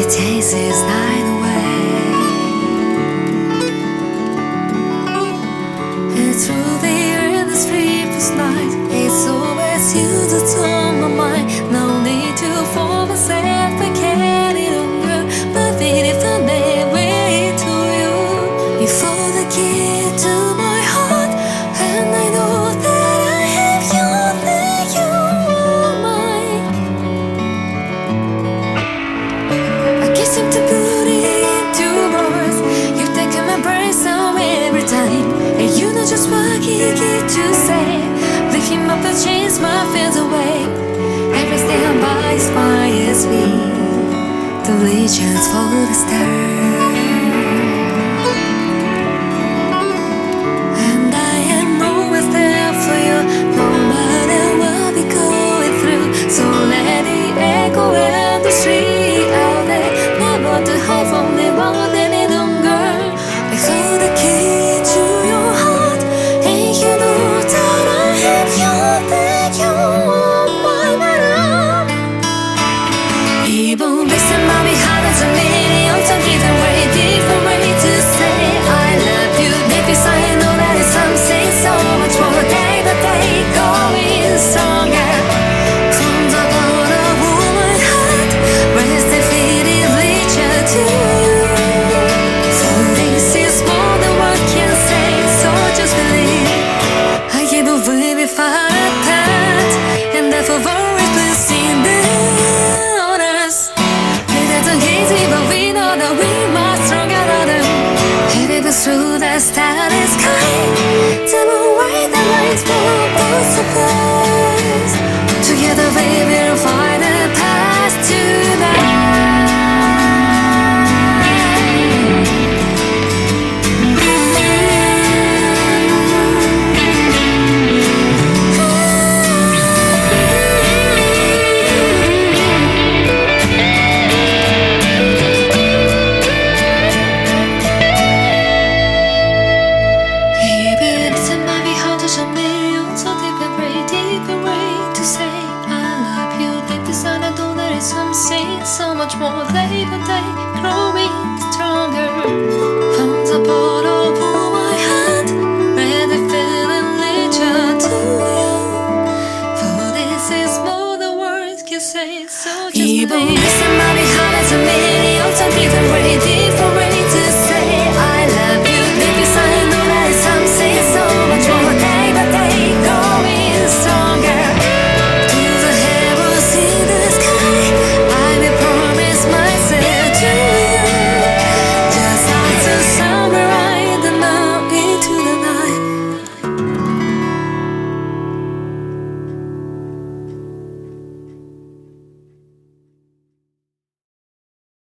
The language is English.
chases night away. And through the endless sleepless night, it's always you that's on my mind. No need to force myself, I can't any longer. But if I never to you, you fold the key to my heart, and I know that I have you, that you are mine. I can't seem to put it into words. You take my breath away every time, and you know just what I get to say. Lift him up and chase my fears away. Every stand by is fires me, the legends for the stars. And I am always there for you, no matter what we going through. So let it echo in the street out there, never to hide from the one any longer. I hold the key to your heart, and you know that I have you, that you are mine. Even listen, mommy, how does a million times different way to say I love you. Deep inside, I know that it's something so much more. Day by day, going stronger. From the bottom of my heart, rest and feet it leads you to you. So this is more than what can say, so just believe. I can't believe if I apart, and therefore always blessing down us. It isn't easy, but we know that we must stronger than them. Headed through the starry sky, turn away the lights for both of us. Together, baby, we'll find a path tonight. Even if it might be hard to show millions so different way to say I love you. Deep inside, I know there is something so much more. Day by day, grow